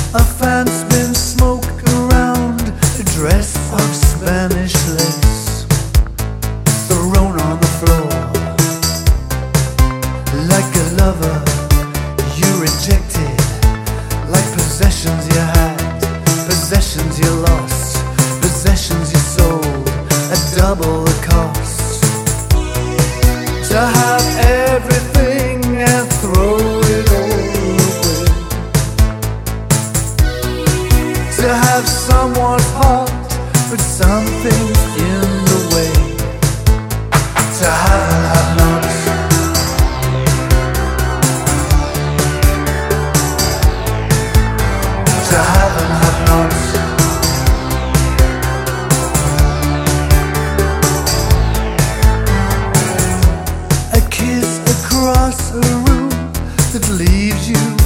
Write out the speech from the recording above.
A fan's been smoked around a dress of Spanish lace, thrown on the floor. Like a lover you rejected, like possessions you had, possessions you lost, possessions you sold at double the cost. To have everything and throw it all away, to have someone's heart but something's in the way, to have and have not, to have and have not. A kiss across a room that leaves you